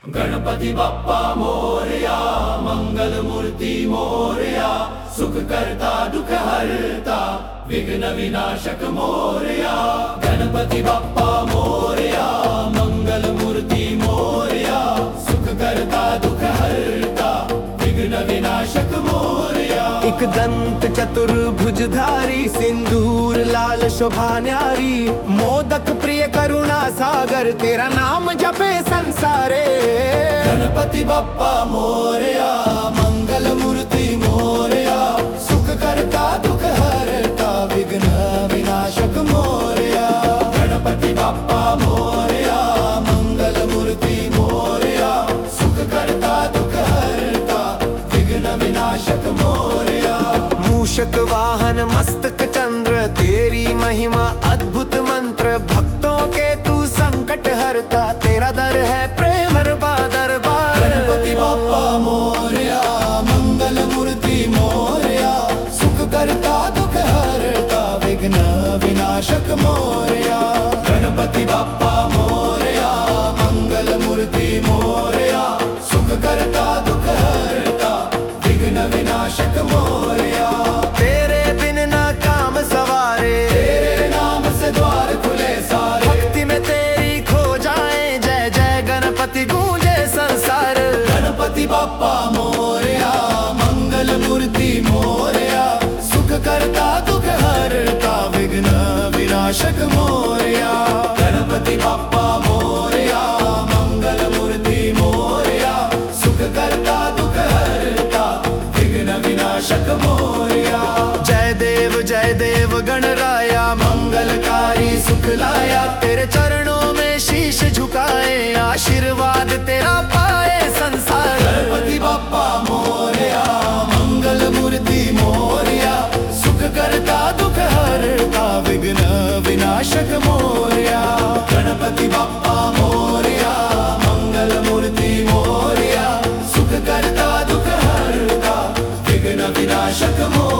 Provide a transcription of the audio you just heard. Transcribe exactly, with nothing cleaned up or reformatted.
गणपति बप्पा मोरया, मंगल मूर्ति मोरया, सुख करता दुख हरता, विघ्न विनाशक मोरया। गणपति बप्पा मोरया, मंगल मूर्ति मोरया, सुख करता दुख हरता, विघ्न विनाशक मोरया। एक दंत चतुर्भुजधारी, सिंदूर लाल शोभा न्यारी, मोदक प्रिय करुणा सागर, तेरा नाम जपे संसारे। गणपति बप्पा मोरया, मंगल मूर्ति मोरया, सुख करता दुख हरता, विघ्न विनाशक मोरया। गणपति बप्पा मोरया, मंगल मूर्ति मोरया, सुख करता दुख हरता, विघ्न विनाशक मोरया। मूषक वाहन मस्तक चंद्र, तेरी महिमा अद्भुत मंत्र, भक्तों के तू संकट हरता, तेरा दर है प्रेम दरबार। गणपति बप्पा मोरया, मंगल मूर्ति मोरया, सुख करता दुख हरता, विघ्न विनाशक मोरया। गणपति बप्पा मोरया, मंगल मूर्ति मोरया, सुख करता दुख हरता, विघ्न विनाशक मोरया। तेरे बिन ना काम सवारे, तेरे नाम से द्वार खुले सारे, भक्ति में तेरी खो जाए, जय जय गणपति गूंजे संसार। गणपति बप्पा मोरया, मंगल मूर्ति मोरया, सुख करता दुख हरता, विघ्न विनाशक मोरया। गणपति बप्पा मोरया, मंगल मूर्ति मोरया, सुख करता दुख हरता, विघ्न विनाशक मोरया। जय देव जय देव गणराया, मंगलकारी सुख लाया, तेरे चरणों में शीश झुकाए, आशीर्वाद तेरा पाए संसार। गणपति बप्पा मोरया, मंगल मूर्ति मोरया, सुख करता दुख हरता, विघ्न विनाशक मोरया। गणपति बप्पा मोरया, मंगल मूर्ति मोरया, सुख करता दुख हरता, विघ्न विनाशक मोरया।